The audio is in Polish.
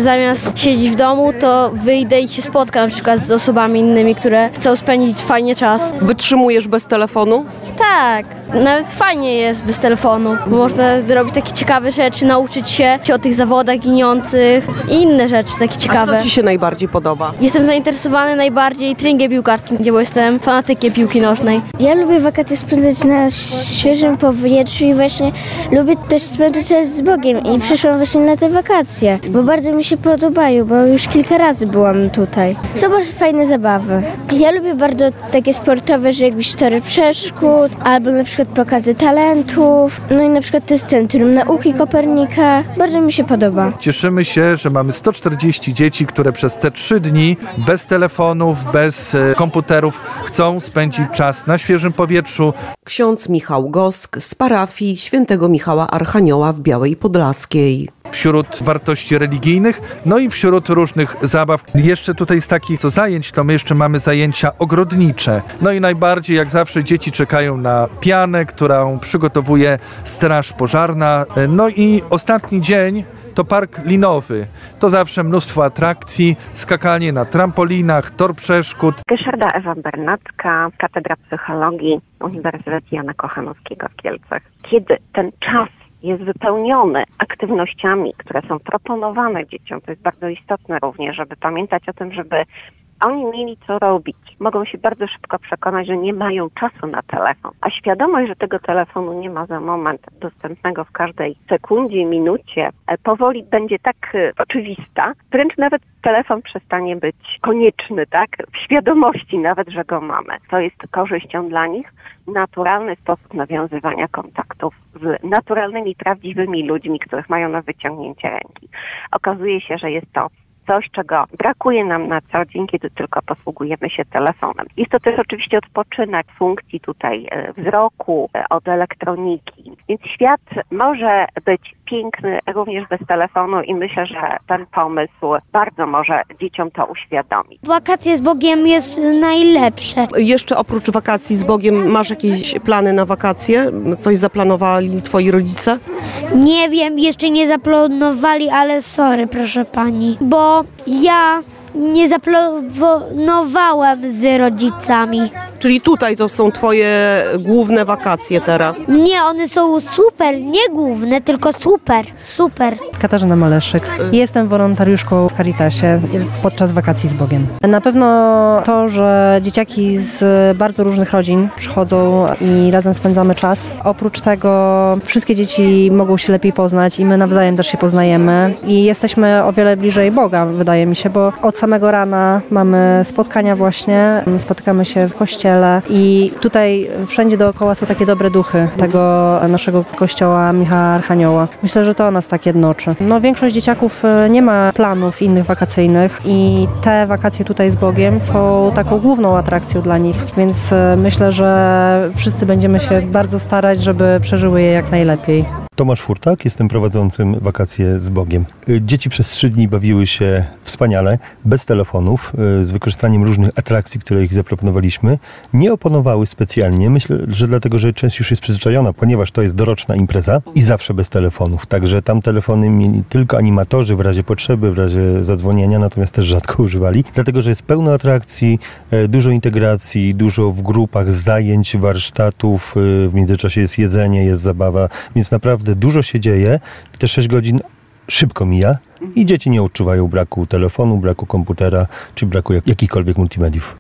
zamiast siedzieć w domu, to wyjdę i się spotkam na przykład z osobami innymi, które chcą spędzić fajnie czas. Wytrzymujesz bez telefonu? Tak, nawet fajnie jest bez telefonu. Można robić takie ciekawe rzeczy, nauczyć się o tych zawodach giniących i inne rzeczy takie ciekawe. A co Ci się najbardziej podoba? Jestem zainteresowany najbardziej treningiem piłkarskim, bo jestem fanatykiem piłki nożnej. Ja lubię wakacje spędzać na świeżym powietrzu i właśnie lubię też spędzać czas z Bogiem i przyszłam właśnie na te wakacje, bo bardzo mi się podobają, bo już kilka razy byłam tutaj. Są bardzo fajne zabawy. Ja lubię bardzo takie sportowe, że jakbyś tory przeszkód, albo na przykład pokazy talentów, no i na przykład to jest Centrum Nauki Kopernika. Bardzo mi się podoba. Cieszymy się, że mamy 140 dzieci, które przez te 3 dni bez telefonów, bez komputerów chcą spędzić czas na świeżym powietrzu. Ksiądz Michał Gosk z parafii Świętego Michała Archanioła w Białej Podlaskiej. Wśród wartości religijnych, no i wśród różnych zabaw. Jeszcze tutaj z takich zajęć, to my jeszcze mamy zajęcia ogrodnicze. No i najbardziej, jak zawsze, dzieci czekają na pianę, którą przygotowuje Straż Pożarna. No i ostatni dzień to park linowy. To zawsze mnóstwo atrakcji, skakanie na trampolinach, tor przeszkód. Ryszarda Ewa Bernacka, Katedra Psychologii Uniwersytetu Jana Kochanowskiego w Kielcach. Kiedy ten czas jest wypełniony aktywnościami, które są proponowane dzieciom, to jest bardzo istotne również, żeby pamiętać o tym, żeby oni mieli co robić. Mogą się bardzo szybko przekonać, że nie mają czasu na telefon. A świadomość, że tego telefonu nie ma za moment dostępnego w każdej sekundzie, minucie, powoli będzie tak oczywista, wręcz nawet telefon przestanie być konieczny, tak? W świadomości nawet, że go mamy. To jest korzyścią dla nich. Naturalny sposób nawiązywania kontaktów z naturalnymi, prawdziwymi ludźmi, których mają na wyciągnięcie ręki. Okazuje się, że jest to coś, czego brakuje nam na co dzień, kiedy tylko posługujemy się telefonem. Jest to też oczywiście odpoczynek funkcji tutaj wzroku, od elektroniki. Więc świat może być piękny również bez telefonu i myślę, że ten pomysł bardzo może dzieciom to uświadomić. Wakacje z Bogiem jest najlepsze. Jeszcze oprócz wakacji z Bogiem masz jakieś plany na wakacje? Coś zaplanowali twoi rodzice? Nie wiem, jeszcze nie zaplanowali, ale sorry, proszę pani, bo ja nie zaplanowałem z rodzicami. Czyli tutaj to są twoje główne wakacje teraz? Nie, one są super, nie główne, tylko super. Katarzyna Maleszyk. Jestem wolontariuszką w Caritasie podczas wakacji z Bogiem. Na pewno to, że dzieciaki z bardzo różnych rodzin przychodzą i razem spędzamy czas. Oprócz tego wszystkie dzieci mogą się lepiej poznać i my nawzajem też się poznajemy i jesteśmy o wiele bliżej Boga, wydaje mi się, bo od samego rana mamy spotkania właśnie, spotykamy się w kościele i tutaj wszędzie dookoła są takie dobre duchy tego naszego kościoła Michała Archanioła. Myślę, że to nas tak jednoczy. No, większość dzieciaków nie ma planów innych wakacyjnych i te wakacje tutaj z Bogiem są taką główną atrakcją dla nich, więc myślę, że wszyscy będziemy się bardzo starać, żeby przeżyły je jak najlepiej. Tomasz Furtak, jestem prowadzącym wakacje z Bogiem. Dzieci przez 3 dni bawiły się wspaniale, bez telefonów, z wykorzystaniem różnych atrakcji, które ich zaproponowaliśmy. Nie oponowały specjalnie, myślę, że dlatego, że część już jest przyzwyczajona, ponieważ to jest doroczna impreza i zawsze bez telefonów. Także tam telefony mieli tylko animatorzy w razie potrzeby, w razie zadzwonienia, natomiast też rzadko używali. Dlatego, że jest pełno atrakcji, dużo integracji, dużo w grupach zajęć, warsztatów, w międzyczasie jest jedzenie, jest zabawa, więc naprawdę dużo się dzieje. Te 6 godzin szybko mija i dzieci nie odczuwają braku telefonu, braku komputera czy braku jakichkolwiek multimediów.